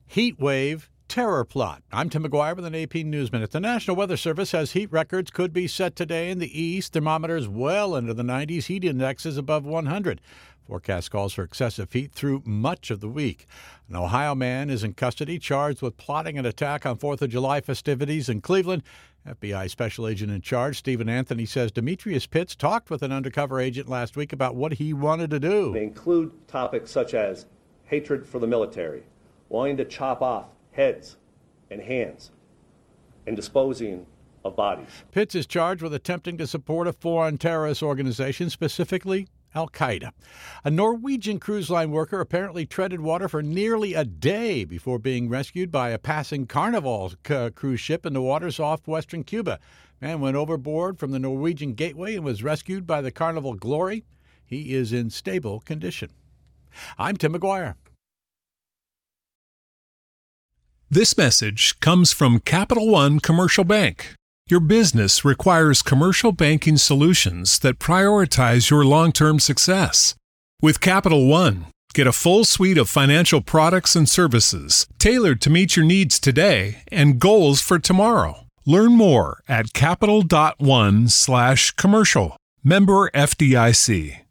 Heat wave terror plot. I'm Tim McGuire with an AP News Minute. The National Weather Service says heat records could be set today in the east. Thermometers well into the 90s. Heat indexes above 100. Forecast calls for excessive heat through much of the week. An Ohio man is in custody, charged with plotting an attack on 4th of July festivities in Cleveland. FBI Special Agent in charge, Stephen Anthony, says Demetrius Pitts talked with an undercover agent last week about what he wanted to do. They include topics such as hatred for the military, wanting to chop off heads and hands, and disposing of bodies. Pitts is charged with attempting to support a foreign terrorist organization, specifically Al-Qaeda. A Norwegian cruise line worker apparently treaded water for nearly a day before being rescued by a passing Carnival cruise ship in the waters off western Cuba. Man went overboard from the Norwegian Gateway and was rescued by the Carnival Glory. He is in stable condition. I'm Tim McGuire. This message comes from Capital One Commercial Bank. Your business requires commercial banking solutions that prioritize your long-term success. With Capital One, get a full suite of financial products and services tailored to meet your needs today and goals for tomorrow. Learn more at capital.one/commercial. Member FDIC.